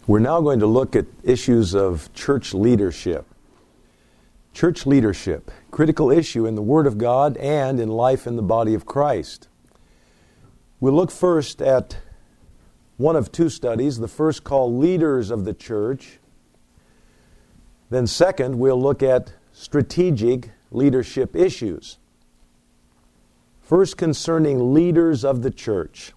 We're now going to look at issues of church leadership. Church leadership, critical issue in the Word of God and in life in the body of Christ. We'll look first at one of two studies, the first called Leaders of the Church. Then second, we'll look at strategic leadership issues. First, concerning leaders of the church.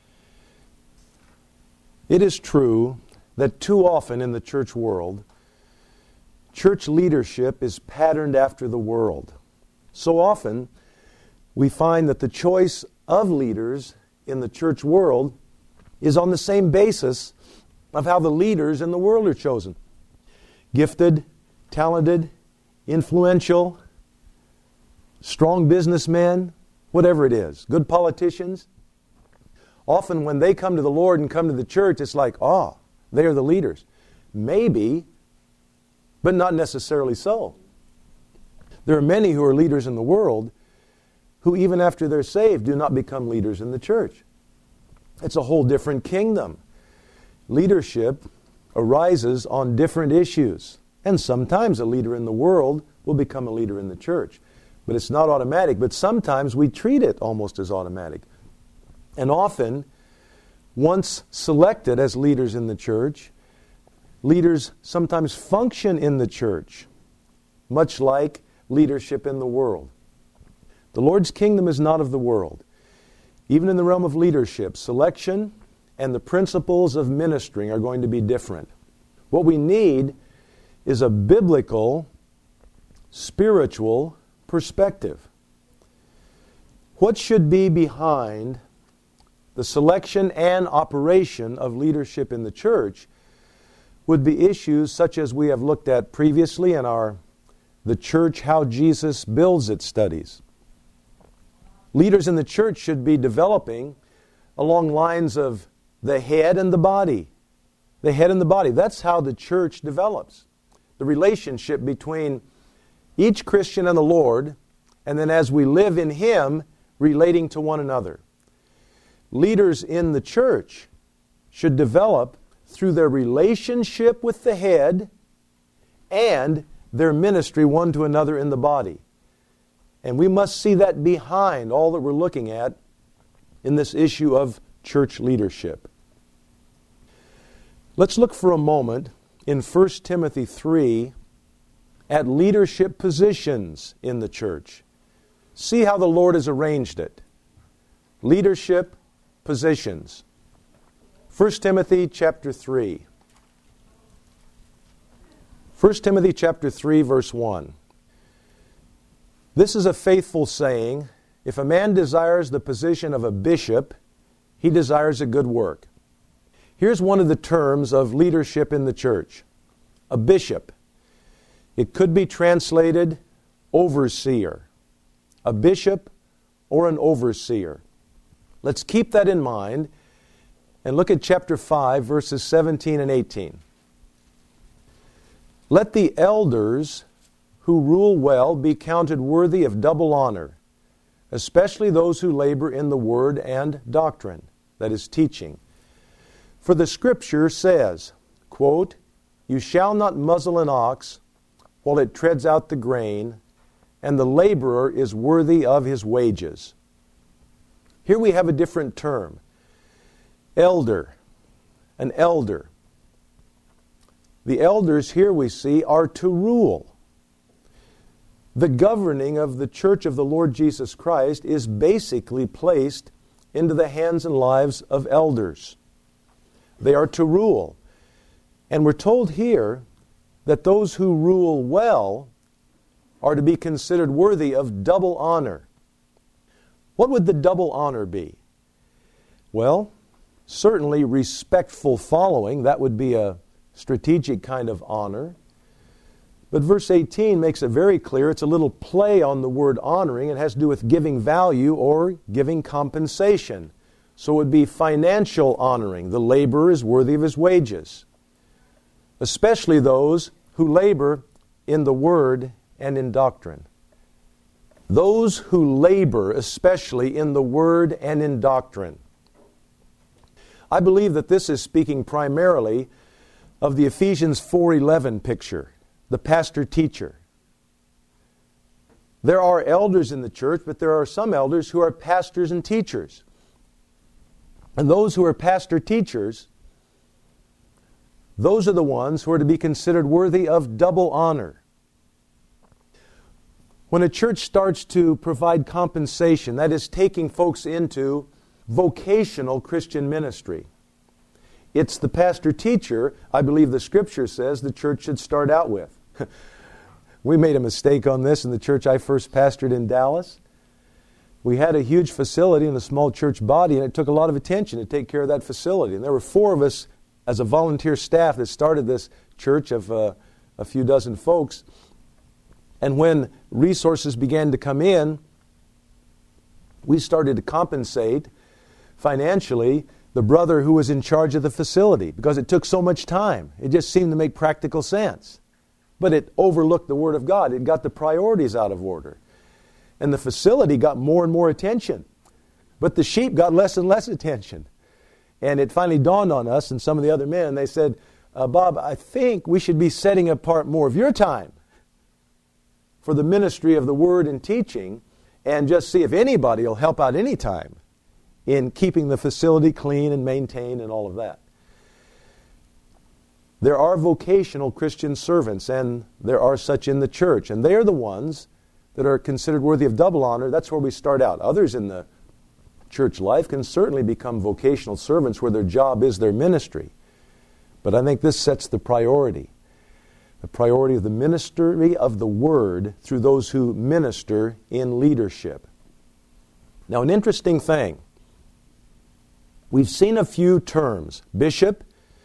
It is true that too often in the church world, church leadership is patterned after the world. So often, we find that the choice of leaders in the church world is on the same basis of how the leaders in the world are chosen. Gifted, talented, influential, strong businessmen, whatever it is, good politicians. Often when they come to the Lord and come to the church, it's like, they are the leaders. Maybe, but not necessarily so. There are many who are leaders in the world who even after they're saved do not become leaders in the church. It's a whole different kingdom. Leadership arises on different issues. And sometimes a leader in the world will become a leader in the church. But it's not automatic. But sometimes we treat it almost as automatic. And often, once selected as leaders in the church, leaders sometimes function in the church, much like leadership in the world. The Lord's kingdom is not of the world. Even in the realm of leadership, selection and the principles of ministering are going to be different. What we need is a biblical, spiritual perspective. What should be behind the selection and operation of leadership in the church would be issues such as we have looked at previously in our The Church, How Jesus Builds It studies. Leaders in the church should be developing along lines of the head and the body. The head and the body. That's how the church develops. The relationship between each Christian and the Lord, and then as we live in Him, relating to one another. Leaders in the church should develop through their relationship with the head and their ministry one to another in the body. And we must see that behind all that we're looking at in this issue of church leadership. Let's look for a moment in 1 Timothy 3 at leadership positions in the church. See how the Lord has arranged it. Leadership positions. 1 Timothy chapter 3. 1 Timothy chapter 3 verse 1. This is a faithful saying, if a man desires the position of a bishop, he desires a good work. Here's one of the terms of leadership in the church. A bishop. It could be translated overseer. A bishop or an overseer. Let's keep that in mind and look at chapter 5, verses 17 and 18. Let the elders who rule well be counted worthy of double honor, especially those who labor in the word and doctrine, that is, teaching. For the Scripture says, quote, you shall not muzzle an ox while it treads out the grain, and the laborer is worthy of his wages. Here we have a different term. Elder. An elder. The elders here we see are to rule. The governing of the church of the Lord Jesus Christ is basically placed into the hands and lives of elders. They are to rule. And we're told here that those who rule well are to be considered worthy of double honor. What would the double honor be? Well, certainly respectful following. That would be a strategic kind of honor. But verse 18 makes it very clear. It's a little play on the word honoring. It has to do with giving value or giving compensation. So it would be financial honoring. The laborer is worthy of his wages. Especially those who labor in the word and in doctrine. Those who labor especially in the word and in doctrine. I believe that this is speaking primarily of the Ephesians 4:11 picture, the pastor-teacher. There are elders in the church, but there are some elders who are pastors and teachers. And those who are pastor-teachers, those are the ones who are to be considered worthy of double honor. When a church starts to provide compensation, that is taking folks into vocational Christian ministry, it's the pastor-teacher, I believe the Scripture says, the church should start out with. We made a mistake on this in the church I first pastored in Dallas. We had a huge facility and a small church body, and it took a lot of attention to take care of that facility. And there were 4 of us as a volunteer staff that started this church of a few dozen folks. And when resources began to come in, we started to compensate financially the brother who was in charge of the facility because it took so much time. It just seemed to make practical sense. But it overlooked the Word of God. It got the priorities out of order. And the facility got more and more attention. But the sheep got less and less attention. And it finally dawned on us and some of the other men, they said, Bob, I think we should be setting apart more of your time for the ministry of the Word and teaching, and just see if anybody will help out any time in keeping the facility clean and maintained and all of that. There are vocational Christian servants, and there are such in the church, and they are the ones that are considered worthy of double honor. That's where we start out. Others in the church life can certainly become vocational servants where their job is their ministry. But I think this sets the priority of the ministry of the Word through those who minister in leadership. Now, an interesting thing. We've seen a few terms. Bishop,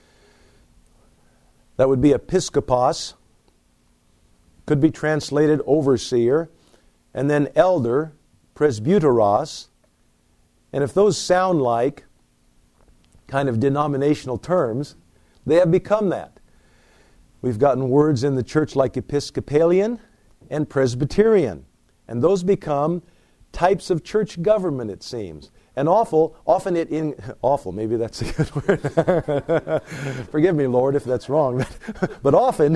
that would be episkopos, could be translated overseer, and then elder, presbyteros. And if those sound like kind of denominational terms, they have become that. We've gotten words in the church like Episcopalian and Presbyterian. And those become types of church government, it seems. And awful, maybe that's a good word. Forgive me, Lord, if that's wrong. But often,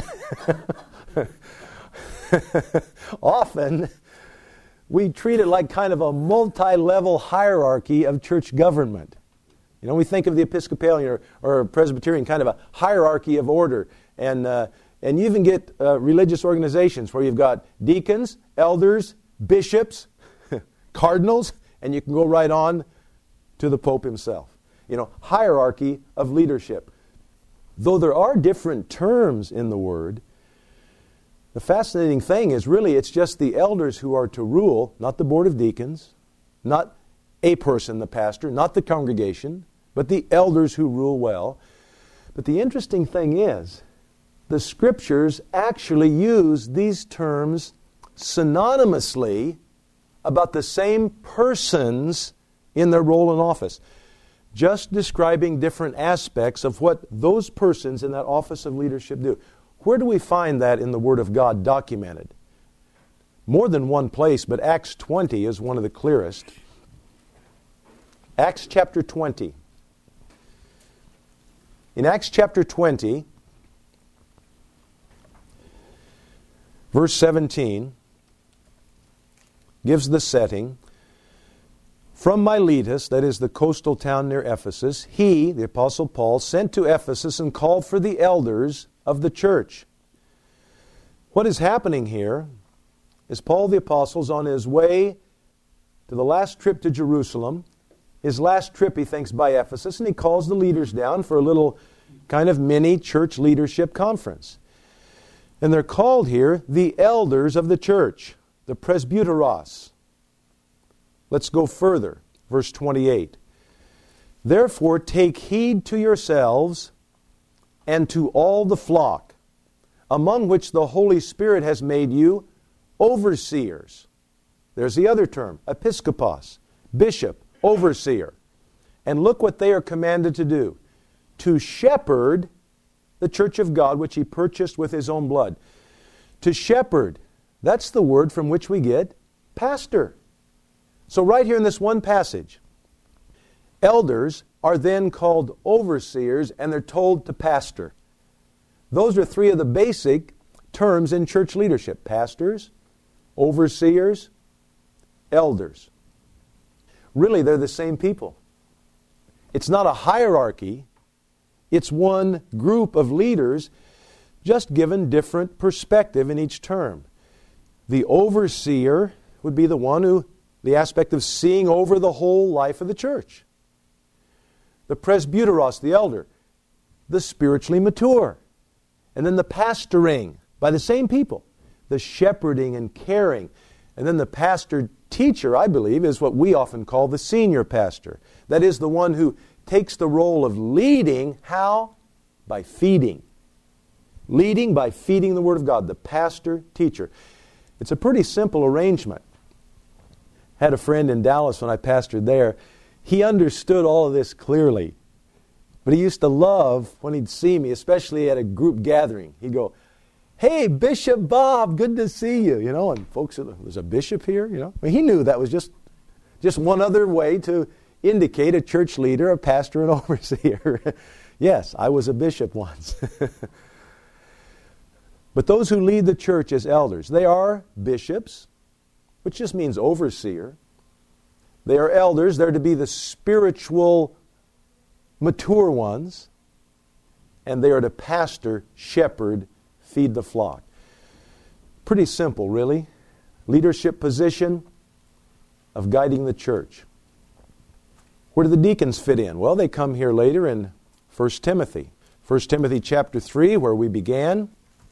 we treat it like kind of a multi-level hierarchy of church government. You know, we think of the Episcopalian or Presbyterian kind of a hierarchy of order. And you even get religious organizations where you've got deacons, elders, bishops, cardinals, and you can go right on to the Pope himself. You know, hierarchy of leadership. Though there are different terms in the Word, the fascinating thing is really it's just the elders who are to rule, not the board of deacons, not a person, the pastor, not the congregation, but the elders who rule well. But the interesting thing is, the Scriptures actually use these terms synonymously about the same persons in their role and office, just describing different aspects of what those persons in that office of leadership do. Where do we find that in the Word of God documented? More than one place, but Acts 20 is one of the clearest. Acts chapter 20. In Acts chapter 20, verse 17, gives the setting. From Miletus, that is the coastal town near Ephesus, he, the Apostle Paul, sent to Ephesus and called for the elders of the church. What is happening here is Paul the Apostle is on his way to the last trip to Jerusalem. His last trip, he thinks, by Ephesus, and he calls the leaders down for a little kind of mini church leadership conference. And they're called here the elders of the church, the presbyteros. Let's go further. Verse 28. Therefore take heed to yourselves and to all the flock, among which the Holy Spirit has made you overseers. There's the other term, episkopos, bishop, overseer. And look what they are commanded to do. To shepherd the church of God, which he purchased with his own blood. To shepherd, that's the word from which we get pastor. So right here in this one passage, elders are then called overseers, and they're told to pastor. Those are three of the basic terms in church leadership: pastors, overseers, elders. Really, they're the same people. It's not a hierarchy. It's one group of leaders, just given different perspective in each term. The overseer would be the one who, the aspect of seeing over the whole life of the church. The presbyteros, the elder, the spiritually mature. And then the pastoring, by the same people, the shepherding and caring. And then the pastor teacher, I believe, is what we often call the senior pastor. That is the one who takes the role of leading. How? By feeding. Leading by feeding the Word of God, the pastor teacher. It's a pretty simple arrangement. Had a friend in Dallas when I pastored there. He understood all of this clearly. But he used to love when he'd see me, especially at a group gathering. He'd go, "Hey, Bishop Bob, good to see you." You know, and folks, there's a bishop here, you know. I mean, he knew that was just one other way to indicate a church leader, a pastor, and overseer. Yes, I was a bishop once. But those who lead the church as elders, they are bishops, which just means overseer. They are elders. They're to be the spiritual, mature ones. And they are to pastor, shepherd, feed the flock. Pretty simple, really. Leadership position of guiding the church. Where do the deacons fit in? Well, they come here later in 1 Timothy. 1 Timothy chapter 3, where we began.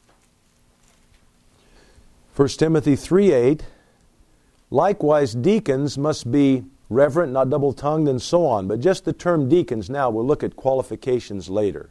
1 Timothy 3:8, likewise deacons must be reverent, not double-tongued, and so on. But just the term deacons now, we'll look at qualifications later.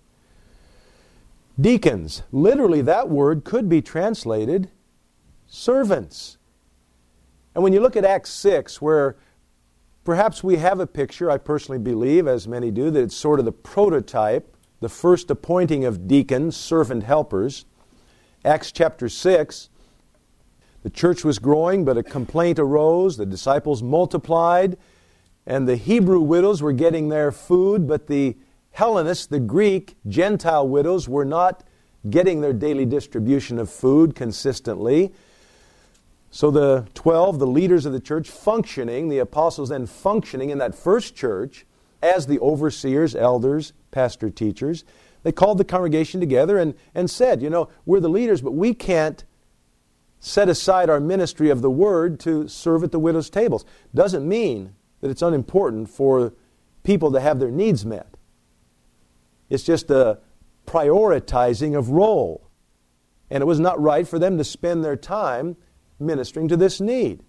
Deacons, literally that word could be translated servants. And when you look at Acts 6, where perhaps we have a picture, I personally believe, as many do, that it's sort of the prototype, the first appointing of deacons, servant helpers. Acts chapter 6, the church was growing, but a complaint arose. The disciples multiplied, and the Hebrew widows were getting their food, but the Hellenists, the Greek, Gentile widows, were not getting their daily distribution of food consistently. So the 12, the leaders of the church, functioning, the apostles then functioning in that first church as the overseers, elders, pastor, teachers, they called the congregation together and said, you know, we're the leaders, but we can't set aside our ministry of the Word to serve at the widows' tables. Doesn't mean that it's unimportant for people to have their needs met. It's just a prioritizing of role. And it was not right for them to spend their time ministering to this need.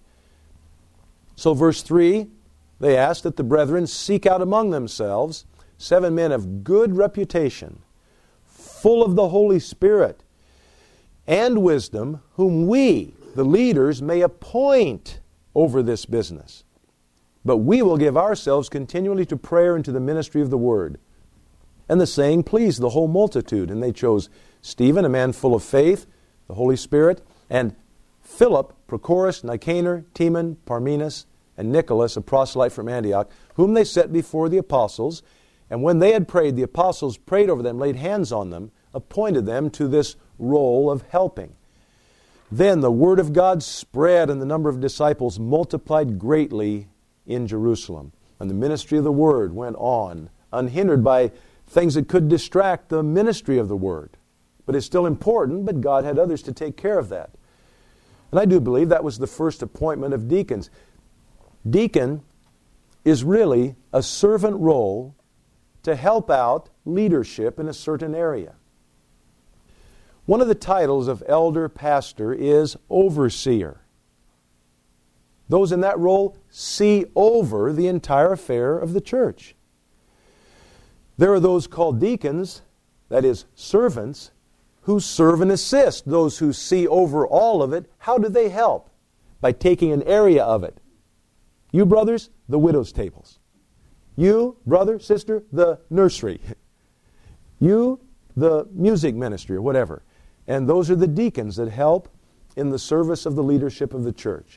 So verse 3, they asked that the brethren seek out among themselves 7 men of good reputation, full of the Holy Spirit and wisdom, whom we, the leaders, may appoint over this business. But we will give ourselves continually to prayer and to the ministry of the Word. And the saying pleased the whole multitude, and they chose Stephen, a man full of faith, the Holy Spirit, and Philip, Prochorus, Nicanor, Timon, Parmenas, and Nicholas, a proselyte from Antioch, whom they set before the apostles. And when they had prayed, the apostles prayed over them, laid hands on them, appointed them to this role of helping. Then the word of God spread, and the number of disciples multiplied greatly in Jerusalem. And the ministry of the Word went on, unhindered by things that could distract the ministry of the Word. But it's still important, but God had others to take care of that. And I do believe that was the first appointment of deacons. Deacon is really a servant role to help out leadership in a certain area. One of the titles of elder pastor is overseer. Those in that role see over the entire affair of the church. There are those called deacons, that is, servants, who serve and assist those who see over all of it. How do they help? By taking an area of it. You brothers, the widow's tables. You, brother, sister, the nursery. You, the music ministry or whatever. And those are the deacons that help in the service of the leadership of the church.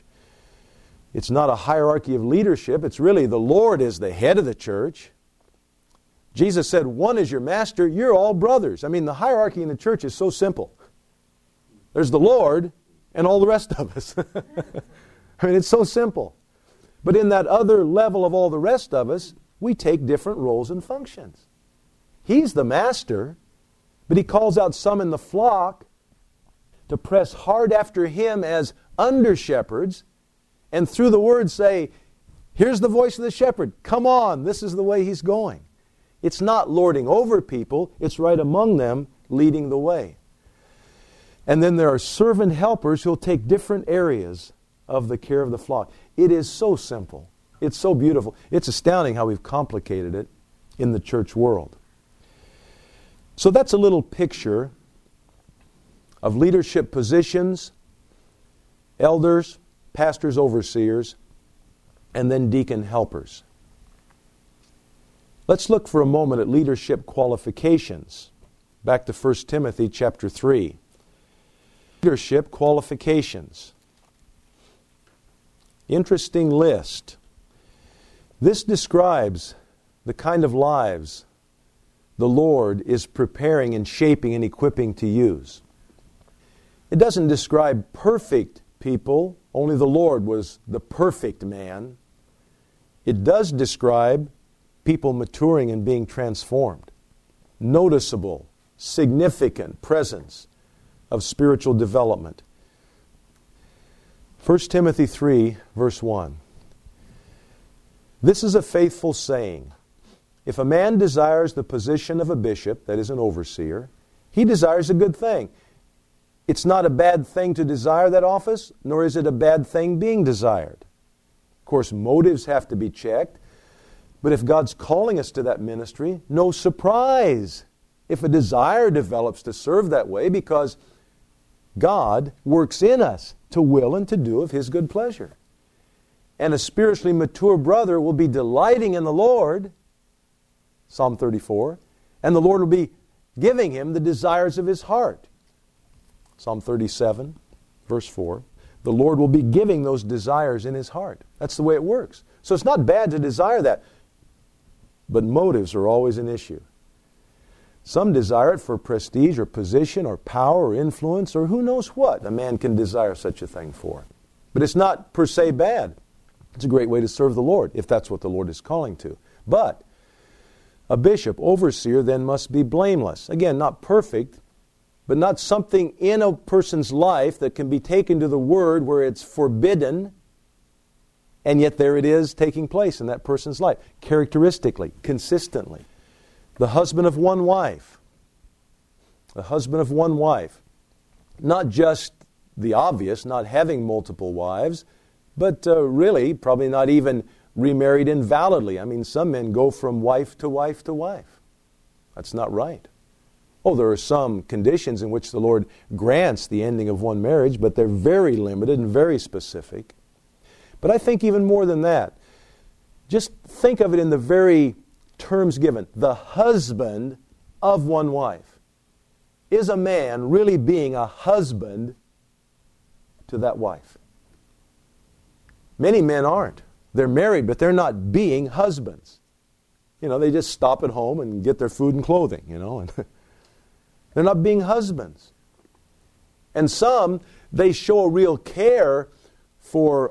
It's not a hierarchy of leadership. It's really the Lord is the head of the church. Jesus said, one is your master, you're all brothers. I mean, the hierarchy in the church is so simple. There's the Lord and all the rest of us. I mean, it's so simple. But in that other level of all the rest of us, we take different roles and functions. He's the master, but he calls out some in the flock to press hard after him as under-shepherds, and through the word say, here's the voice of the shepherd. Come on, this is the way he's going. It's not lording over people, it's right among them, leading the way. And then there are servant helpers who'll take different areas of the care of the flock. It is so simple. It's so beautiful. It's astounding how we've complicated it in the church world. So that's a little picture of leadership positions, elders, pastors, overseers, and then deacon helpers. Let's look for a moment at leadership qualifications. Back to 1 Timothy chapter 3. Leadership qualifications. Interesting list. This describes the kind of lives the Lord is preparing and shaping and equipping to use. It doesn't describe perfect people. Only the Lord was the perfect man. It does describe people maturing and being transformed. Noticeable, significant presence of spiritual development. 1 Timothy 3, verse 1. This is a faithful saying. If a man desires the position of a bishop, that is an overseer, he desires a good thing. It's not a bad thing to desire that office, nor is it a bad thing being desired. Of course, motives have to be checked. But if God's calling us to that ministry, no surprise if a desire develops to serve that way, because God works in us to will and to do of His good pleasure. And a spiritually mature brother will be delighting in the Lord, Psalm 34, and the Lord will be giving him the desires of his heart. Psalm 37, verse 4. The Lord will be giving those desires in his heart. That's the way it works. So it's not bad to desire that. But motives are always an issue. Some desire it for prestige or position or power or influence or who knows what a man can desire such a thing for. But it's not per se bad. It's a great way to serve the Lord if that's what the Lord is calling to. But a bishop, overseer, then must be blameless. Again, not perfect, but not something in a person's life that can be taken to the Word where it's forbidden, and yet there it is taking place in that person's life, characteristically, consistently. The husband of one wife. The husband of one wife. Not just the obvious, not having multiple wives, but really probably not even remarried invalidly. I mean, some men go from wife to wife to wife. That's not right. Oh, there are some conditions in which the Lord grants the ending of one marriage, but they're very limited and very specific. But I think even more than that, just think of it in the very terms given. The husband of one wife. Is a man really being a husband to that wife? Many men aren't. They're married, but they're not being husbands. You know, they just stop at home and get their food and clothing, you know, and they're not being husbands. And some, they show a real care for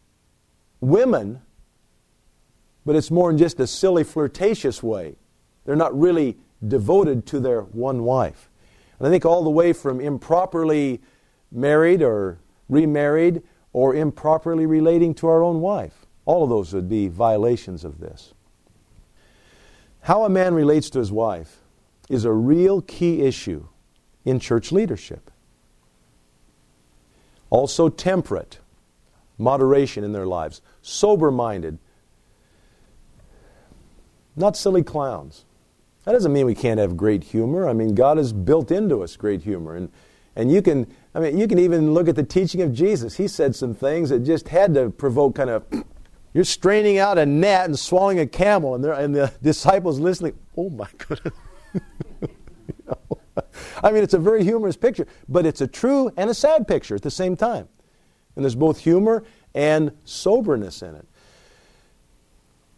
women, but it's more in just a silly, flirtatious way. They're not really devoted to their one wife. And I think all the way from improperly married or remarried or improperly relating to our own wife. All of those would be violations of this. How a man relates to his wife is a real key issue in church leadership. Also temperate, moderation in their lives, sober-minded, not silly clowns. That doesn't mean we can't have great humor. I mean, God has built into us great humor. And you can even look at the teaching of Jesus. He said some things that just had to provoke kind of, you're straining out a gnat and swallowing a camel, and the disciples listening, oh my goodness. I mean, it's a very humorous picture, but it's a true and a sad picture at the same time. And there's both humor and soberness in it.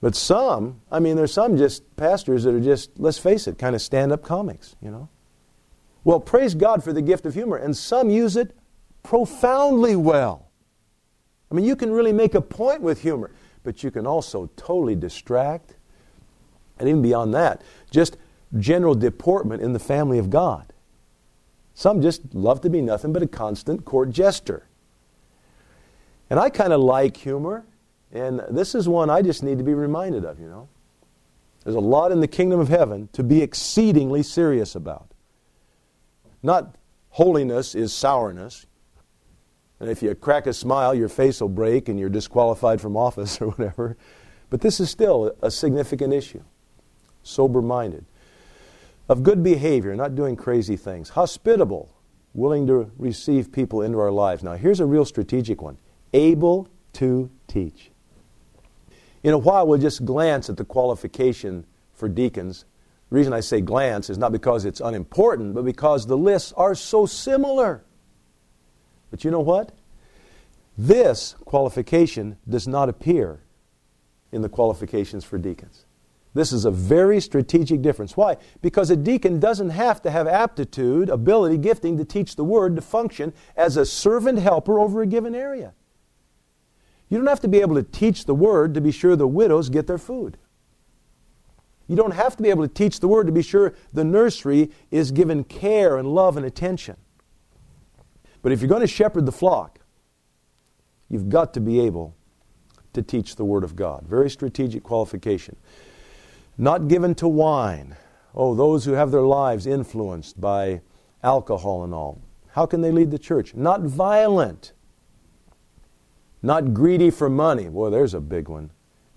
But there's some just pastors that are just, let's face it, kind of stand-up comics, Well, praise God for the gift of humor, and some use it profoundly well. You can really make a point with humor, but you can also totally distract, and even beyond that, just general deportment in the family of God. Some just love to be nothing but a constant court jester. And I kind of like humor, and this is one I just need to be reminded of, There's a lot in the kingdom of heaven to be exceedingly serious about. Not holiness is sourness. And if you crack a smile, your face will break and you're disqualified from office or whatever. But this is still a significant issue. Sober-minded. Of good behavior, not doing crazy things. Hospitable, willing to receive people into our lives. Now, here's a real strategic one. Able to teach. In a while, we'll just glance at the qualification for deacons. The reason I say glance is not because it's unimportant, but because the lists are so similar. But you know what? This qualification does not appear in the qualifications for deacons. This is a very strategic difference. Why? Because a deacon doesn't have to have aptitude, ability, gifting to teach the Word, to function as a servant helper over a given area. You don't have to be able to teach the Word to be sure the widows get their food. You don't have to be able to teach the Word to be sure the nursery is given care and love and attention. But if you're going to shepherd the flock, you've got to be able to teach the Word of God. Very strategic qualification. Not given to wine. Oh, those who have their lives influenced by alcohol and all. How can they lead the church? Not violent. Not greedy for money. Boy, there's a big one.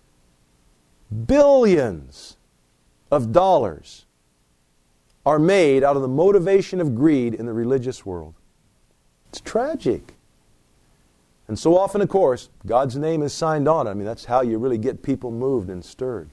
Billions of dollars are made out of the motivation of greed in the religious world. It's tragic. And so often, of course, God's name is signed on it. That's how you really get people moved and stirred.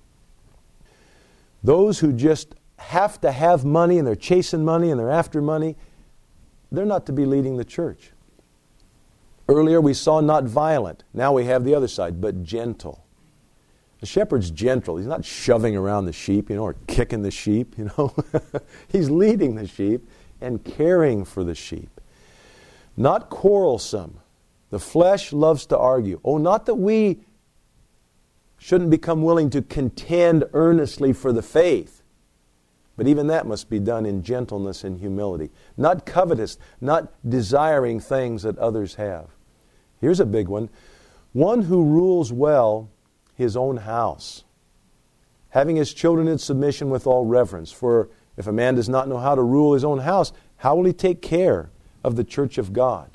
Those who just have to have money and they're chasing money and they're after money, they're not to be leading the church. Earlier we saw not violent. Now we have the other side, but gentle. The shepherd's gentle. He's not shoving around the sheep, or kicking the sheep, He's leading the sheep and caring for the sheep. Not quarrelsome. The flesh loves to argue. Oh, not that we shouldn't become willing to contend earnestly for the faith. But even that must be done in gentleness and humility. Not covetous, not desiring things that others have. Here's a big one. One who rules well his own house, having his children in submission with all reverence. For if a man does not know how to rule his own house, how will he take care of the church of God?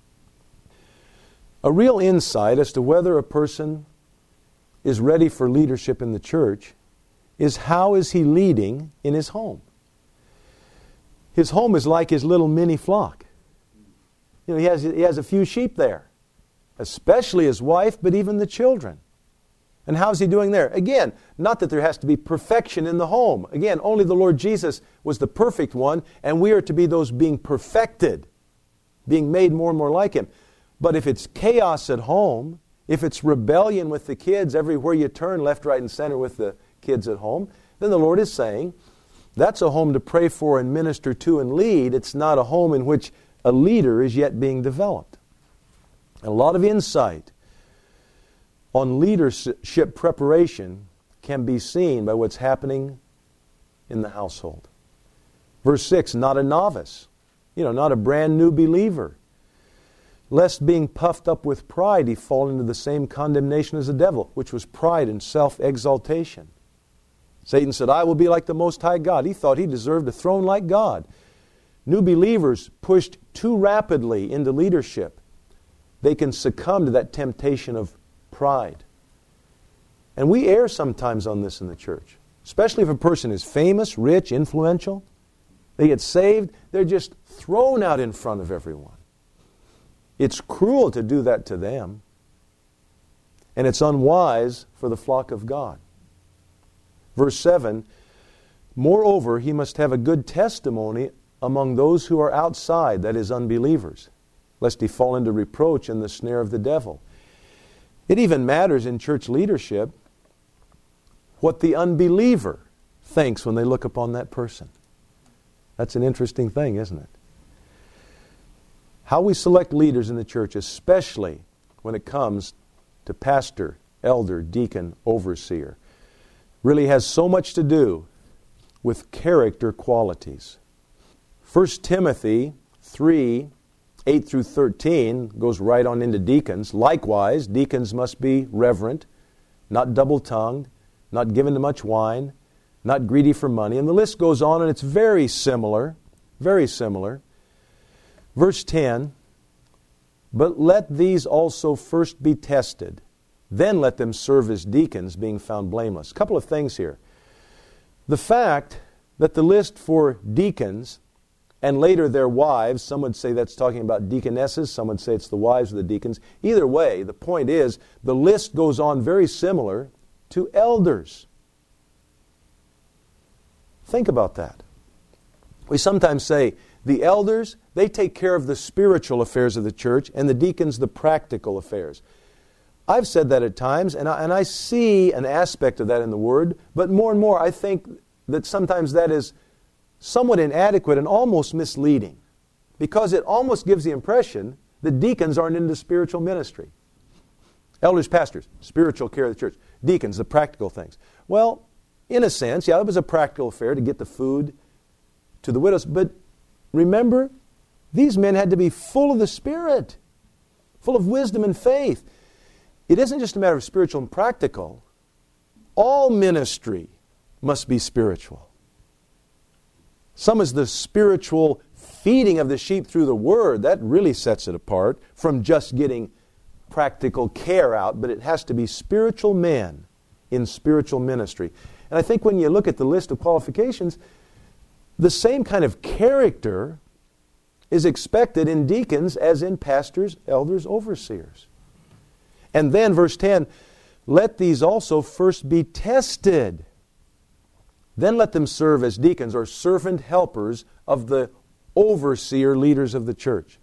A real insight as to whether a person is ready for leadership in the church is how is he leading in his home. His home is like his little mini flock. He has a few sheep there, especially his wife, but even the children. And how's he doing there? Again, not that there has to be perfection in the home. Again, only the Lord Jesus was the perfect one, and we are to be those being perfected, being made more and more like Him. But if it's chaos at home, if it's rebellion with the kids everywhere you turn, left, right, and center with the kids at home, then the Lord is saying, that's a home to pray for and minister to and lead. It's not a home in which a leader is yet being developed. A lot of insight on leadership preparation can be seen by what's happening in the household. Verse 6, not a novice, not a brand new believer. Lest being puffed up with pride, he fall into the same condemnation as the devil, which was pride and self-exaltation. Satan said, I will be like the Most High God. He thought he deserved a throne like God. New believers pushed too rapidly into leadership, they can succumb to that temptation of pride. And we err sometimes on this in the church, especially if a person is famous, rich, influential. They get saved, they're just thrown out in front of everyone. It's cruel to do that to them. And it's unwise for the flock of God. Verse 7, moreover, he must have a good testimony among those who are outside, that is, unbelievers, lest he fall into reproach and the snare of the devil. It even matters in church leadership what the unbeliever thinks when they look upon that person. That's an interesting thing, isn't it? How we select leaders in the church, especially when it comes to pastor, elder, deacon, overseer, really has so much to do with character qualities. 1 Timothy 3, 8 through 13 goes right on into deacons. Likewise, deacons must be reverent, not double-tongued, not given to much wine, not greedy for money. And the list goes on, and it's very similar, very similar. Verse 10, but let these also first be tested. Then let them serve as deacons, being found blameless. A couple of things here. The fact that the list for deacons and later their wives, some would say that's talking about deaconesses, some would say it's the wives of the deacons. Either way, the point is, the list goes on very similar to elders. Think about that. We sometimes say, the elders, they take care of the spiritual affairs of the church, and the deacons, the practical affairs. I've said that at times, and I see an aspect of that in the Word, but more and more I think that sometimes that is somewhat inadequate and almost misleading, because it almost gives the impression that deacons aren't into spiritual ministry. Elders, pastors, spiritual care of the church. Deacons, the practical things. Well, in a sense, yeah, it was a practical affair to get the food to the widows, but remember, these men had to be full of the Spirit, full of wisdom and faith. It isn't just a matter of spiritual and practical. All ministry must be spiritual. Some is the spiritual feeding of the sheep through the Word. That really sets it apart from just getting practical care out, but it has to be spiritual men in spiritual ministry. And I think when you look at the list of qualifications, the same kind of character is expected in deacons as in pastors, elders, overseers. And then verse 10, let these also first be tested. Then let them serve as deacons or servant helpers of the overseer leaders of the church.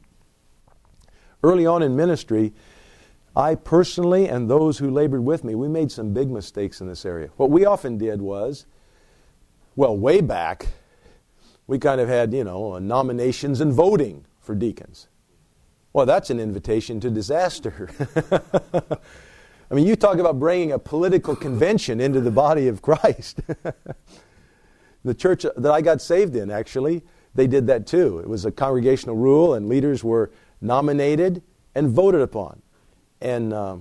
Early on in ministry, I personally and those who labored with me, we made some big mistakes in this area. What we often did was, well, way back, we kind of had, nominations and voting for deacons. Well, that's an invitation to disaster. I mean, you talk about bringing a political convention into the body of Christ. The church that I got saved in, actually, they did that too. It was a congregational rule, and leaders were nominated and voted upon. And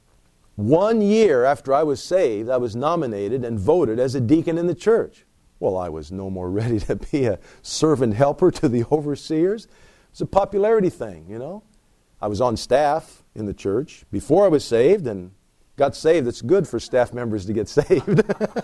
1 year after I was saved, I was nominated and voted as a deacon in the church. Well, I was no more ready to be a servant helper to the overseers. It's a popularity thing, I was on staff in the church before I was saved and got saved. It's good for staff members to get saved.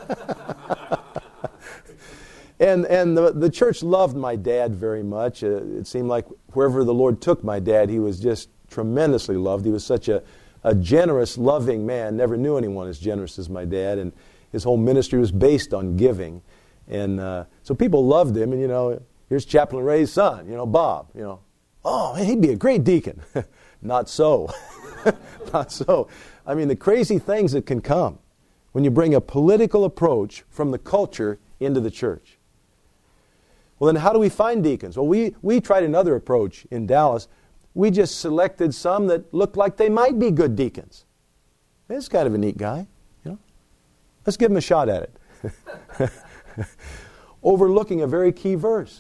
And the church loved my dad very much. It seemed like wherever the Lord took my dad, he was just tremendously loved. He was such a generous, loving man. Never knew anyone as generous as my dad. And his whole ministry was based on giving. And so people loved him. And, here's Chaplain Ray's son, Bob. Oh, man, he'd be a great deacon. Not so. Not so. I mean, the crazy things that can come when you bring a political approach from the culture into the church. Well, then how do we find deacons? Well, we tried another approach in Dallas. We just selected some that looked like they might be good deacons. This is kind of a neat guy. Let's give him a shot at it. Overlooking a very key verse.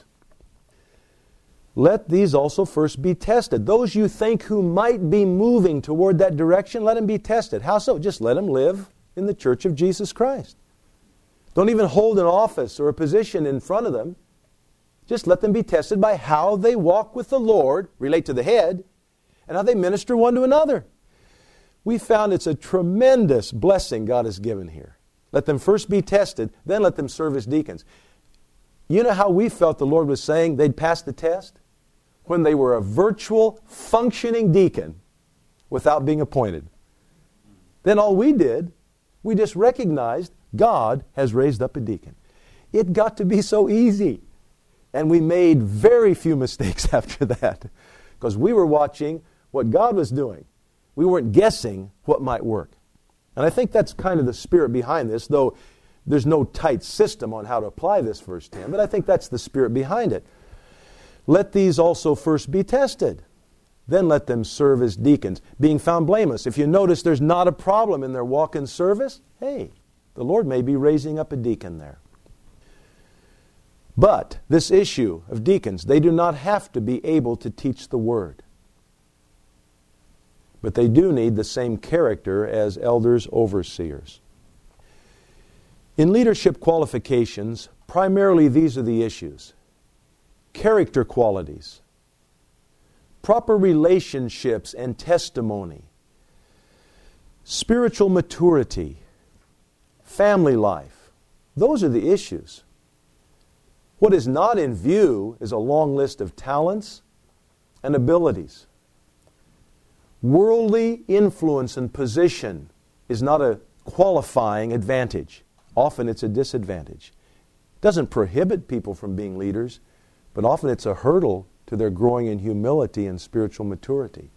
Let these also first be tested. Those you think who might be moving toward that direction, let them be tested. How so? Just let them live in the church of Jesus Christ. Don't even hold an office or a position in front of them. Just let them be tested by how they walk with the Lord, relate to the head, and how they minister one to another. We found it's a tremendous blessing God has given here. Let them first be tested, then let them serve as deacons. You know how we felt the Lord was saying they'd pass the test? When they were a virtual, functioning deacon without being appointed. Then all we did, we just recognized God has raised up a deacon. It got to be so easy. And we made very few mistakes after that because we were watching what God was doing. We weren't guessing what might work. And I think that's kind of the spirit behind this, though there's no tight system on how to apply this verse 10, but I think that's the spirit behind it. Let these also first be tested. Then let them serve as deacons, being found blameless. If you notice there's not a problem in their walk in service, hey, the Lord may be raising up a deacon there. But this issue of deacons, they do not have to be able to teach the Word. But they do need the same character as elders, overseers. In leadership qualifications, primarily these are the issues. Character qualities, proper relationships and testimony, spiritual maturity, family life. Those are the issues. What is not in view is a long list of talents and abilities. Worldly influence and position is not a qualifying advantage. Often it's a disadvantage. It doesn't prohibit people from being leaders, but often it's a hurdle to their growing in humility and spiritual maturity.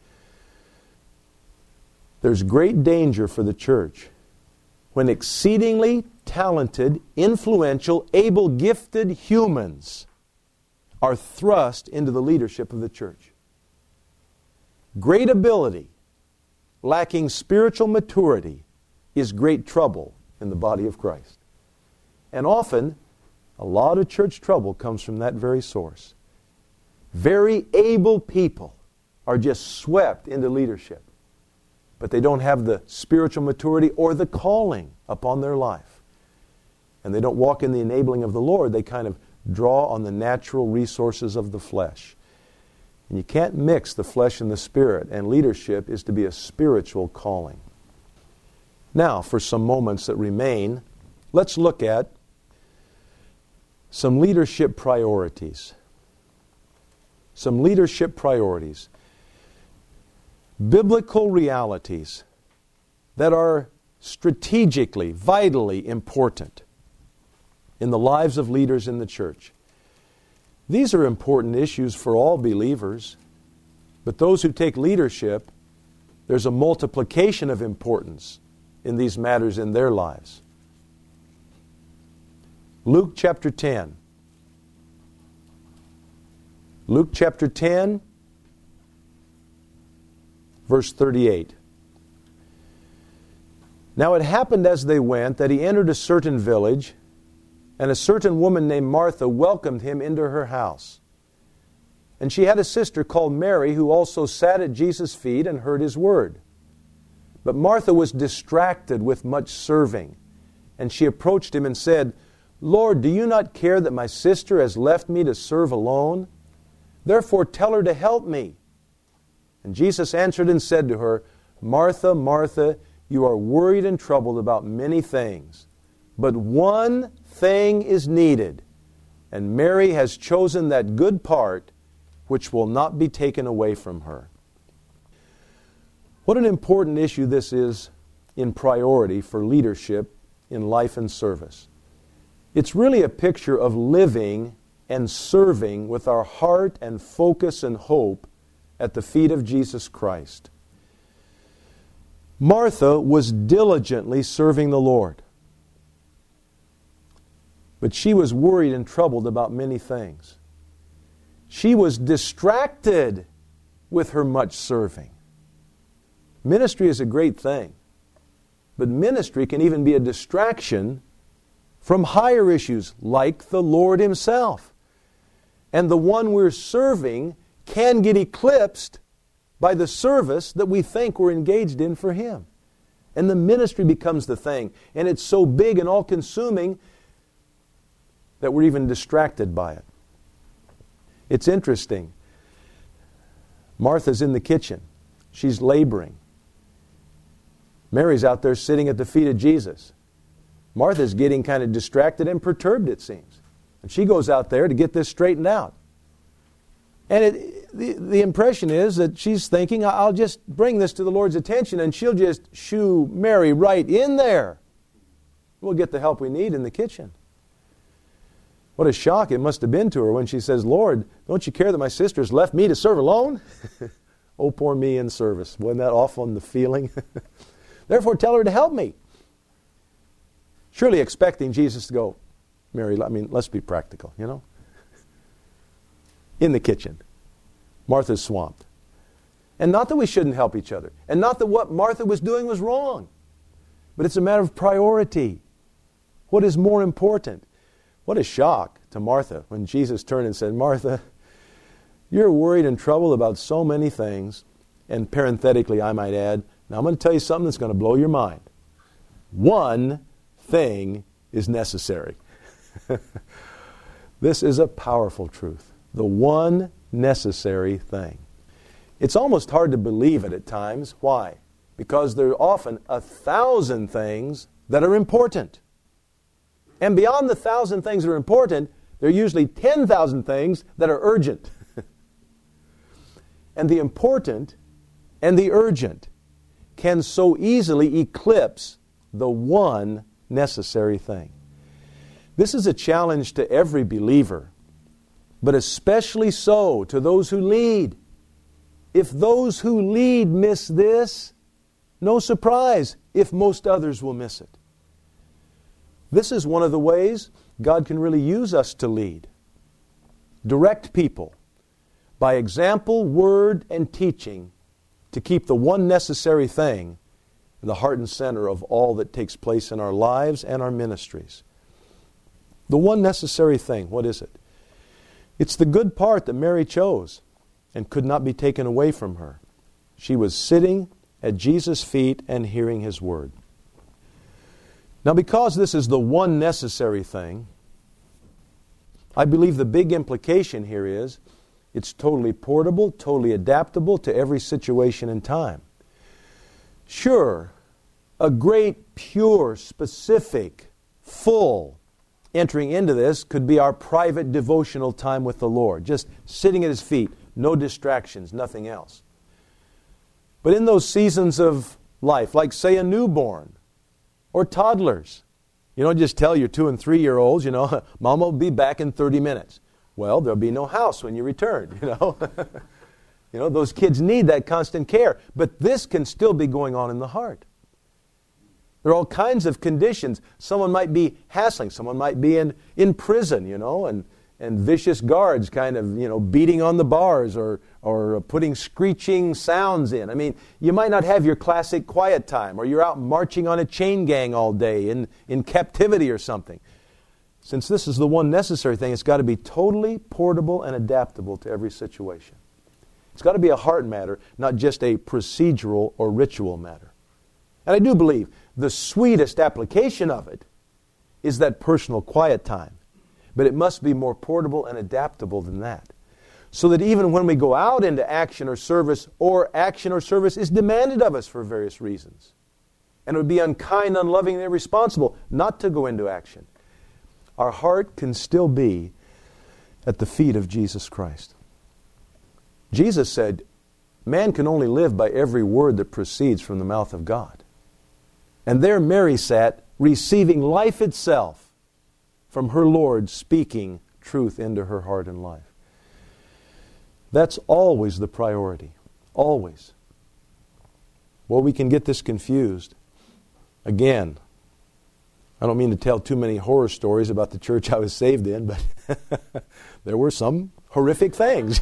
There's great danger for the church when exceedingly talented, influential, able, gifted humans are thrust into the leadership of the church. Great ability, lacking spiritual maturity, is great trouble in the body of Christ. And often, a lot of church trouble comes from that very source. Very able people are just swept into leadership, but they don't have the spiritual maturity or the calling upon their life. And they don't walk in the enabling of the Lord. They kind of draw on the natural resources of the flesh. And you can't mix the flesh and the spirit, and leadership is to be a spiritual calling. Now, for some moments that remain, let's look at some leadership priorities. Some leadership priorities. Biblical realities that are strategically, vitally important in the lives of leaders in the church. These are important issues for all believers, but those who take leadership, there's a multiplication of importance in these matters in their lives. Luke chapter 10. Luke chapter 10, verse 38. Now it happened as they went that he entered a certain village, and a certain woman named Martha welcomed him into her house. And she had a sister called Mary, who also sat at Jesus' feet and heard his word. But Martha was distracted with much serving, and she approached him and said, Lord, do you not care that my sister has left me to serve alone? Therefore tell her to help me. And Jesus answered and said to her, Martha, Martha, you are worried and troubled about many things, but one thing is needed, and Mary has chosen that good part which will not be taken away from her. What an important issue this is in priority for leadership in life and service. It's really a picture of living and serving with our heart and focus and hope at the feet of Jesus Christ. Martha was diligently serving the Lord, but she was worried and troubled about many things. She was distracted with her much serving. Ministry is a great thing, but ministry can even be a distraction from higher issues like the Lord Himself. And the one we're serving can get eclipsed by the service that we think we're engaged in for Him. And the ministry becomes the thing. And it's so big and all-consuming that we're even distracted by it. It's interesting. Martha's in the kitchen. She's laboring. Mary's out there sitting at the feet of Jesus. Martha's getting kind of distracted and perturbed, it seems. And she goes out there to get this straightened out. And the impression is that she's thinking, I'll just bring this to the Lord's attention, and she'll just shoo Mary right in there. We'll get the help we need in the kitchen. What a shock it must have been to her when she says, Lord, don't you care that my sister's left me to serve alone? Oh, poor me in service. Wasn't that awful in the feeling? Therefore, tell her to help me. Surely expecting Jesus to go, Mary, let's be practical, In the kitchen. Martha's swamped. And not that we shouldn't help each other. And not that what Martha was doing was wrong. But it's a matter of priority. What is more important? What a shock to Martha when Jesus turned and said, Martha, you're worried and troubled about so many things. And parenthetically, I might add, now I'm going to tell you something that's going to blow your mind. One thing is necessary. This is a powerful truth. The one necessary thing. It's almost hard to believe it at times. Why? Because there are often 1,000 things that are important. And beyond the 1,000 things that are important, there are usually 10,000 things that are urgent. And the important and the urgent can so easily eclipse the one necessary thing. This is a challenge to every believer, but especially so to those who lead. If those who lead miss this, no surprise if most others will miss it. This is one of the ways God can really use us to lead. Direct people by example, word, and teaching to keep the one necessary thing in the heart and center of all that takes place in our lives and our ministries. The one necessary thing, what is it? It's the good part that Mary chose and could not be taken away from her. She was sitting at Jesus' feet and hearing His word. Now, because this is the one necessary thing, I believe the big implication here is it's totally portable, totally adaptable to every situation and time. Sure, a great, pure, specific, full entering into this could be our private devotional time with the Lord, just sitting at His feet, no distractions, nothing else. But in those seasons of life, like say a newborn or toddlers, just tell your 2 and 3-year-olds, Mama will be back in 30 minutes. Well, there'll be no house when you return, Those kids need that constant care. But this can still be going on in the heart. There are all kinds of conditions. Someone might be hassling. Someone might be in prison, and vicious guards kind of, beating on the bars or putting screeching sounds in. You might not have your classic quiet time, or you're out marching on a chain gang all day in captivity or something. Since this is the one necessary thing, it's got to be totally portable and adaptable to every situation. It's got to be a heart matter, not just a procedural or ritual matter. And I do believe the sweetest application of it is that personal quiet time. But it must be more portable and adaptable than that. So that even when we go out into action or service is demanded of us for various reasons. And it would be unkind, unloving, and irresponsible not to go into action. Our heart can still be at the feet of Jesus Christ. Jesus said, man can only live by every word that proceeds from the mouth of God. And there Mary sat, receiving life itself from her Lord speaking truth into her heart and life. That's always the priority. Always. Well, we can get this confused. Again, I don't mean to tell too many horror stories about the church I was saved in, but there were some horrific things,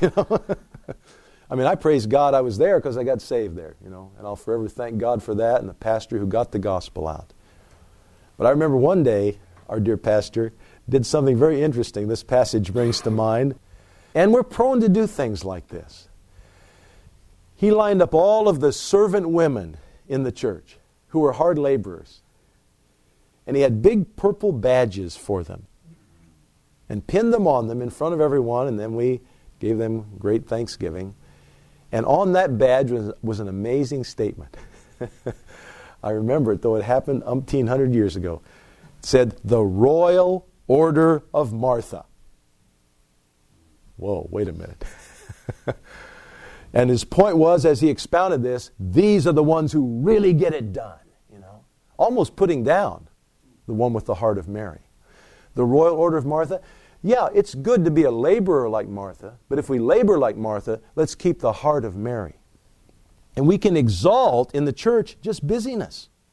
I praise God I was there because I got saved there, and I'll forever thank God for that and the pastor who got the gospel out. But I remember one day, our dear pastor did something very interesting this passage brings to mind. And we're prone to do things like this. He lined up all of the servant women in the church who were hard laborers. And he had big purple badges for them. And pinned them on them in front of everyone, and then we gave them great thanksgiving. And on that badge was an amazing statement. I remember it, though it happened 1,800 years ago. It said, the Royal Order of Martha. Whoa, wait a minute. And his point was, as he expounded this, these are the ones who really get it done, almost putting down the one with the heart of Mary. The Royal Order of Martha. Yeah, it's good to be a laborer like Martha, but if we labor like Martha, let's keep the heart of Mary. And we can exalt in the church just busyness.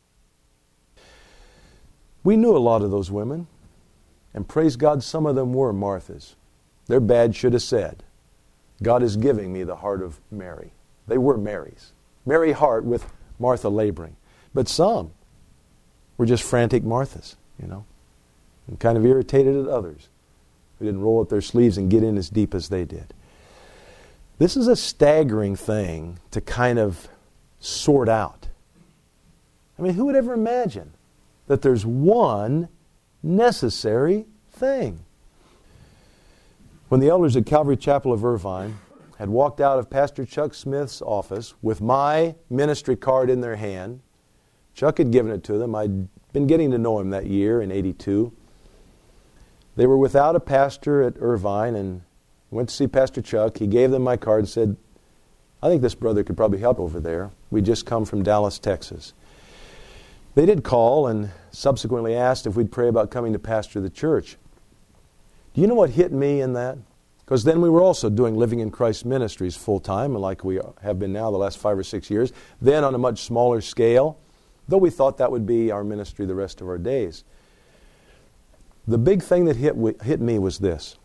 We knew a lot of those women, and praise God, some of them were Marthas. Their badge should have said, God is giving me the heart of Mary. They were Marys. Mary heart with Martha laboring. But some were just frantic Marthas, and kind of irritated at others who didn't roll up their sleeves and get in as deep as they did. This is a staggering thing to kind of sort out. I mean, who would ever imagine that there's one necessary thing? When the elders at Calvary Chapel of Irvine had walked out of Pastor Chuck Smith's office with my ministry card in their hand, Chuck had given it to them. I'd been getting to know him that year in '82. They were without a pastor at Irvine and went to see Pastor Chuck. He gave them my card and said, I think this brother could probably help over there. We just come from Dallas, Texas. They did call and subsequently asked if we'd pray about coming to pastor the church. Do you know what hit me in that? Because then we were also doing Living in Christ Ministries full-time, like we have been now the last 5 or 6 years, then on a much smaller scale, though we thought that would be our ministry the rest of our days. The big thing that hit me was this.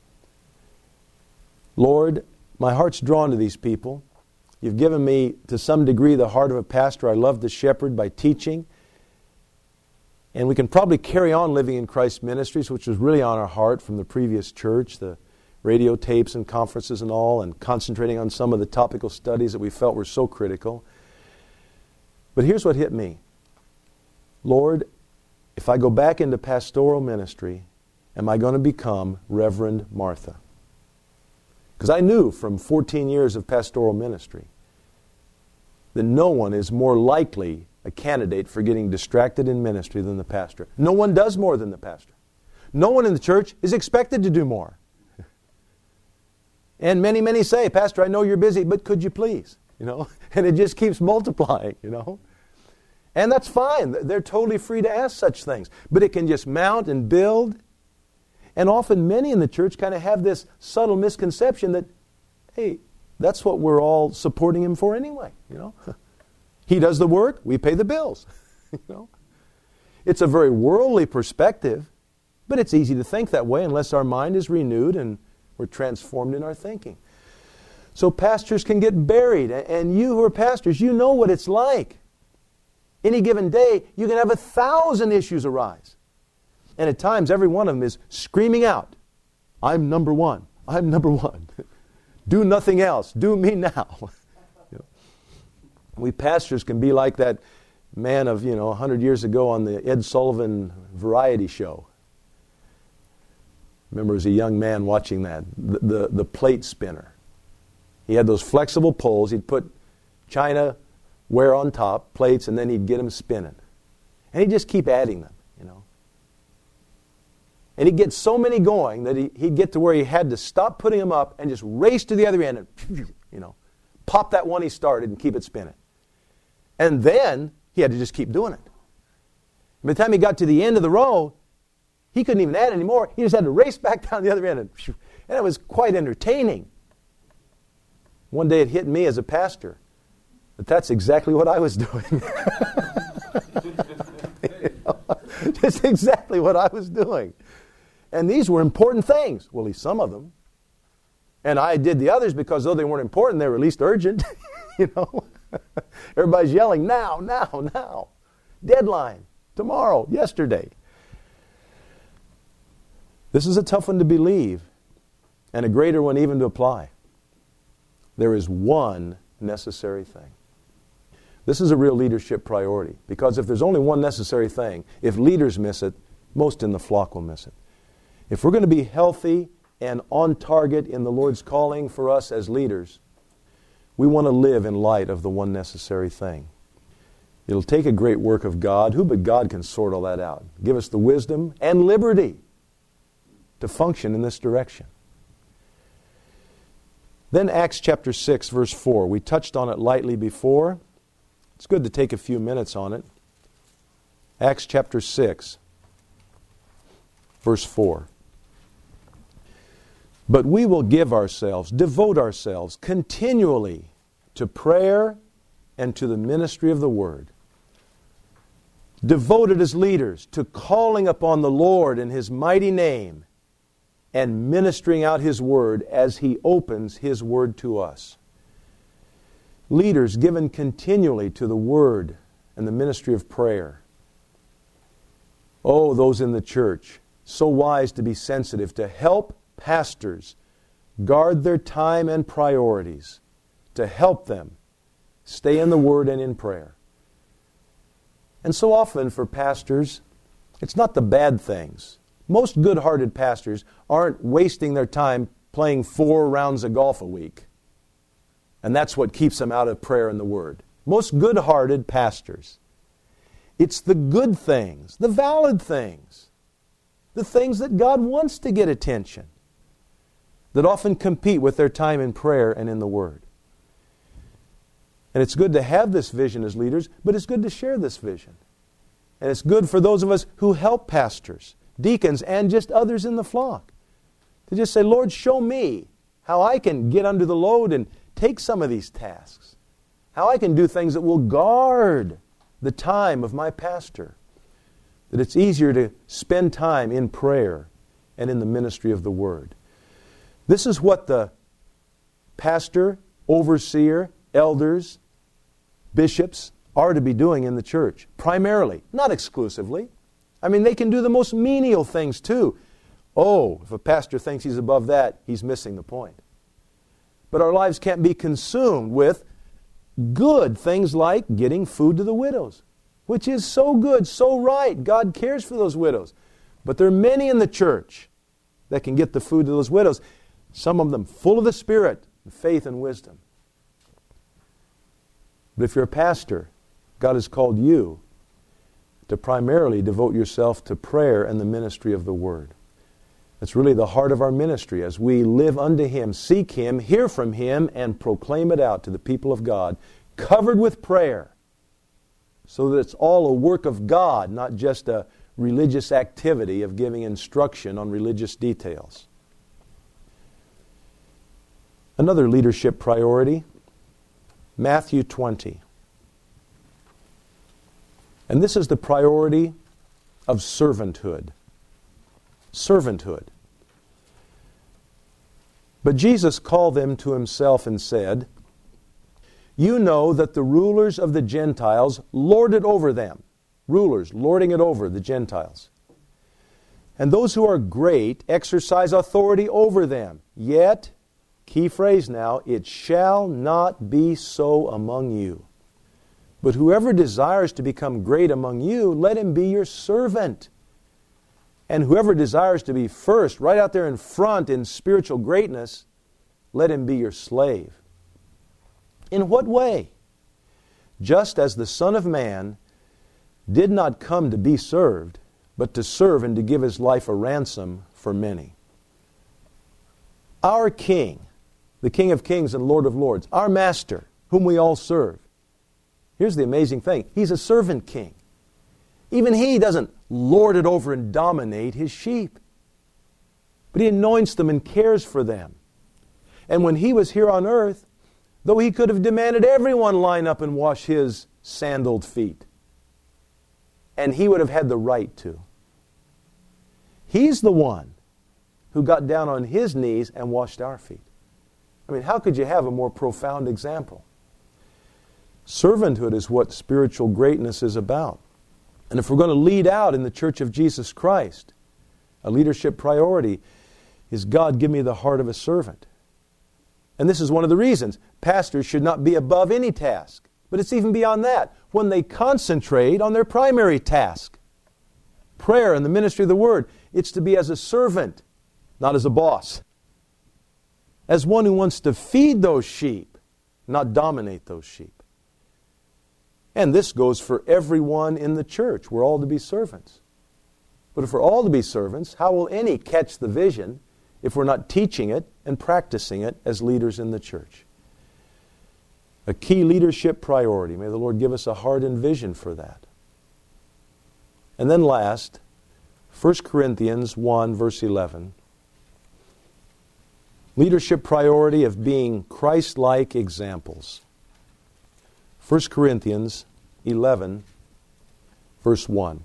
Lord, my heart's drawn to these people. You've given me, to some degree, the heart of a pastor. I love to shepherd by teaching. And we can probably carry on Living in Christ Ministries, which was really on our heart from the previous church, the radio tapes and conferences and all, and concentrating on some of the topical studies that we felt were so critical. But here's what hit me. Lord, if I go back into pastoral ministry, am I going to become Reverend Martha? Because I knew from 14 years of pastoral ministry that no one is more likely a candidate for getting distracted in ministry than the pastor. No one does more than the pastor. No one in the church is expected to do more. And many, many say, Pastor, I know you're busy, but could you please? And it just keeps multiplying, And that's fine. They're totally free to ask such things. But it can just mount and build. And often many in the church kind of have this subtle misconception that, hey, that's what we're all supporting him for anyway, He does the work, we pay the bills, It's a very worldly perspective, but it's easy to think that way unless our mind is renewed and we're transformed in our thinking. So pastors can get buried, and you who are pastors, you know what it's like. Any given day, you can have 1,000 issues arise. And at times, every one of them is screaming out, I'm number one. I'm number one. Do nothing else. Do me now. We pastors can be like that man of, 100 years ago on the Ed Sullivan variety show. Remember as a young man watching that, the plate spinner. He had those flexible poles. He'd put china ware on top, plates, and then he'd get them spinning. And he'd just keep adding them, And he'd get so many going that he'd get to where he had to stop putting them up and just race to the other end and, pop that one he started and keep it spinning. And then he had to just keep doing it. By the time he got to the end of the row, he couldn't even add anymore. He just had to race back down the other end. And it was quite entertaining. One day it hit me as a pastor that that's exactly what I was doing. Just exactly what I was doing. And these were important things. Well, at least some of them. And I did the others because though they weren't important, they were at least urgent. Everybody's yelling, now, now, now. Deadline, tomorrow, yesterday. This is a tough one to believe and a greater one even to apply. There is one necessary thing. This is a real leadership priority because if there's only one necessary thing, if leaders miss it, most in the flock will miss it. If we're going to be healthy and on target in the Lord's calling for us as leaders, we want to live in light of the one necessary thing. It'll take a great work of God. Who but God can sort all that out? Give us the wisdom and liberty to function in this direction. Then Acts chapter 6, verse 4. We touched on it lightly before. It's good to take a few minutes on it. Acts chapter 6, verse 4. But we will give ourselves, devote ourselves continually to prayer and to the ministry of the word. devoted as leaders to calling upon the Lord in His mighty name and ministering out His Word as He opens His Word to us. Leaders given continually to the Word and the ministry of prayer. Oh, those in the church, so wise to be sensitive to help pastors guard their time and priorities, to help them stay in the Word and in prayer. And so often for pastors, it's not the bad things. Most good-hearted pastors aren't wasting their time playing 4 rounds of golf a week. And that's what keeps them out of prayer and the Word. Most good-hearted pastors. It's the good things, the valid things, the things that God wants to get attention, that often compete with their time in prayer and in the Word. And it's good to have this vision as leaders, but it's good to share this vision. And it's good for those of us who help pastors, deacons, and just others in the flock, to just say, Lord, show me how I can get under the load and take some of these tasks, how I can do things that will guard the time of my pastor, that it's easier to spend time in prayer and in the ministry of the Word. This is what the pastor, overseer, elders, bishops are to be doing in the church, primarily, not exclusively. I mean, they can do the most menial things too. Oh, if a pastor thinks he's above that, he's missing the point. But our lives can't be consumed with good things like getting food to the widows, which is so good, so right. God cares for those widows. But there are many in the church that can get the food to those widows, some of them full of the Spirit, faith and wisdom. But if you're a pastor, God has called you to primarily devote yourself to prayer and the ministry of the Word. It's really the heart of our ministry as we live unto Him, seek Him, hear from Him, and proclaim it out to the people of God, covered with prayer, so that it's all a work of God, not just a religious activity of giving instruction on religious details. Another leadership priority, Matthew 20. And this is the priority of servanthood. Servanthood. But Jesus called them to Himself and said, You know that the rulers of the Gentiles lord it over them. Rulers lording it over the Gentiles. And those who are great exercise authority over them. Yet, key phrase now, it shall not be so among you. But whoever desires to become great among you, let him be your servant. And whoever desires to be first, right out there in front in spiritual greatness, let him be your slave. In what way? Just as the Son of Man did not come to be served, but to serve and to give His life a ransom for many. Our King, the King of Kings and Lord of Lords, our Master, whom we all serve. Here's the amazing thing. He's a servant king. Even He doesn't lord it over and dominate His sheep. But He anoints them and cares for them. And when He was here on earth, though He could have demanded everyone line up and wash His sandaled feet, and He would have had the right to, He's the one who got down on His knees and washed our feet. I mean, how could you have a more profound example? Servanthood is what spiritual greatness is about. And if we're going to lead out in the Church of Jesus Christ, a leadership priority is, God, give me the heart of a servant. And this is one of the reasons pastors should not be above any task. But it's even beyond that. When they concentrate on their primary task, prayer and the ministry of the Word, it's to be as a servant, not as a boss. As one who wants to feed those sheep, not dominate those sheep. And this goes for everyone in the church. We're all to be servants. But if we're all to be servants, how will any catch the vision if we're not teaching it and practicing it as leaders in the church? A key leadership priority. May the Lord give us a heart and vision for that. And then last, 1 Corinthians 1, verse 11. Leadership priority of being Christ-like examples. 1 Corinthians 11, verse 1.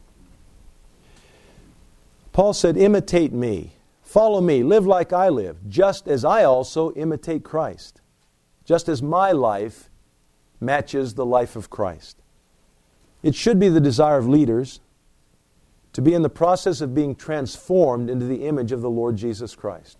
Paul said, imitate me, follow me, live like I live, just as I also imitate Christ. Just as my life matches the life of Christ. It should be the desire of leaders to be in the process of being transformed into the image of the Lord Jesus Christ,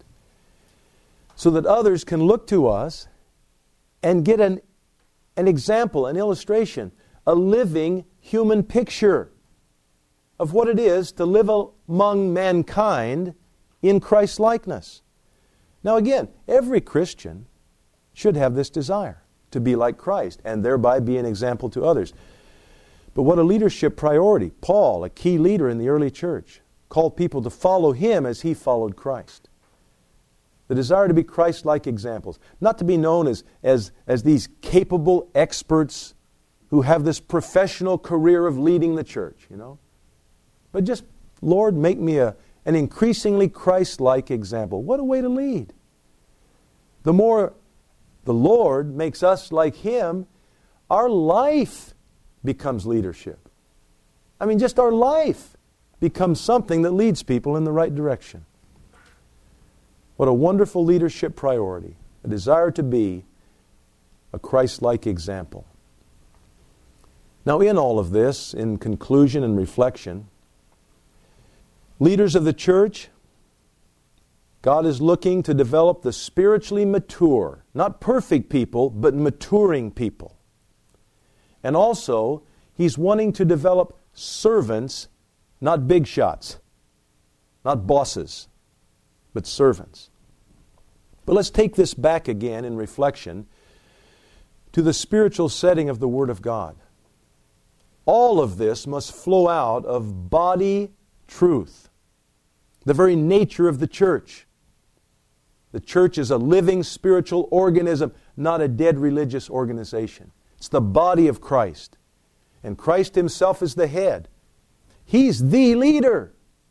so that others can look to us and get an example, an illustration, a living human picture of what it is to live among mankind in Christ's likeness. Now again, every Christian should have this desire to be like Christ and thereby be an example to others. But what a leadership priority. Paul, a key leader in the early church, called people to follow him as he followed Christ. The desire to be Christ-like examples. Not to be known as these capable experts who have this professional career of leading the church, But just, Lord, make me an increasingly Christ-like example. What a way to lead. The more the Lord makes us like Him, our life becomes leadership. Just our life becomes something that leads people in the right direction. What a wonderful leadership priority. A desire to be a Christ-like example. Now, in all of this, in conclusion and reflection, leaders of the church, God is looking to develop the spiritually mature, not perfect people, but maturing people. And also, He's wanting to develop servants, not big shots, not bosses, but servants. But let's take this back again in reflection to the spiritual setting of the Word of God. All of this must flow out of body truth, the very nature of the church. The church is a living spiritual organism, not a dead religious organization. It's the body of Christ. And Christ Himself is the head. He's the leader.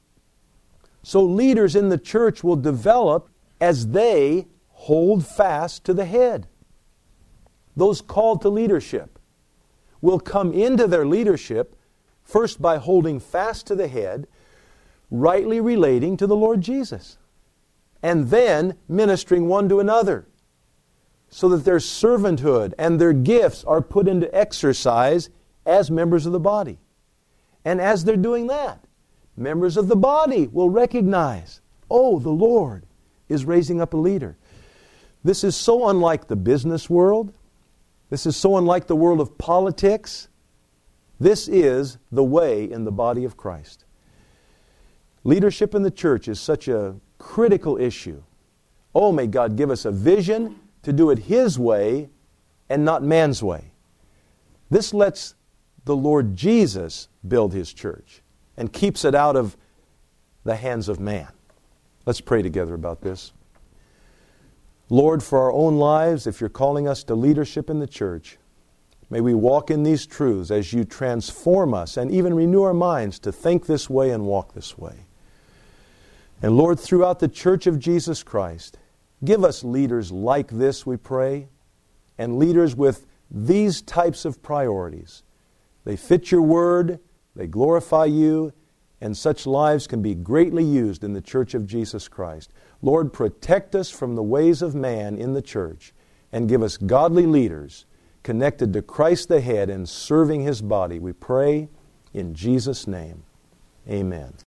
So leaders in the church will develop as they hold fast to the head. Those called to leadership will come into their leadership first by holding fast to the head, rightly relating to the Lord Jesus, and then ministering one to another, so that their servanthood and their gifts are put into exercise as members of the body. And as they're doing that, members of the body will recognize, oh, the Lord is raising up a leader. This is so unlike the business world. This is so unlike the world of politics. This is the way in the body of Christ. Leadership in the church is such a critical issue. Oh, may God give us a vision to do it His way and not man's way. This lets the Lord Jesus build His church and keeps it out of the hands of man. Let's pray together about this. Lord, for our own lives, if You're calling us to leadership in the church, may we walk in these truths as You transform us and even renew our minds to think this way and walk this way. And Lord, throughout the church of Jesus Christ, give us leaders like this, we pray, and leaders with these types of priorities. They fit Your word, they glorify You, and such lives can be greatly used in the church of Jesus Christ. Lord, protect us from the ways of man in the church and give us godly leaders connected to Christ the head and serving His body. We pray in Jesus' name. Amen.